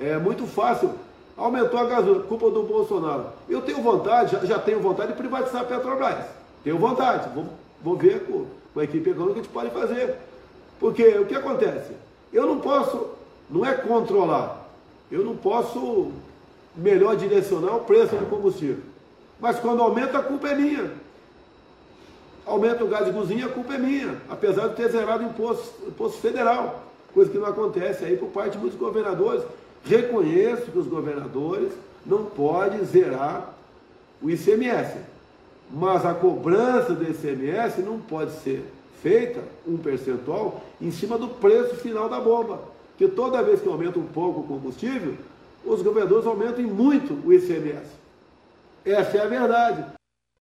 É muito fácil. Aumentou a gasolina, culpa do Bolsonaro. Eu tenho vontade, já tenho vontade de privatizar a Petrobras. Tenho vontade. Vou ver com a equipe econômica o que a gente pode fazer. Porque o que acontece? Eu não posso, não é controlar, eu não posso melhor direcionar o preço do combustível. Mas quando aumenta, a culpa é minha. Aumenta o gás de cozinha, a culpa é minha. Apesar de ter zerado o imposto federal. Coisa que não acontece aí por parte de muitos governadores. Reconheço que os governadores não podem zerar o ICMS, mas a cobrança do ICMS não pode ser feita um percentual em cima do preço final da bomba, porque toda vez que aumenta um pouco o combustível, os governadores aumentam muito o ICMS. Essa é a verdade.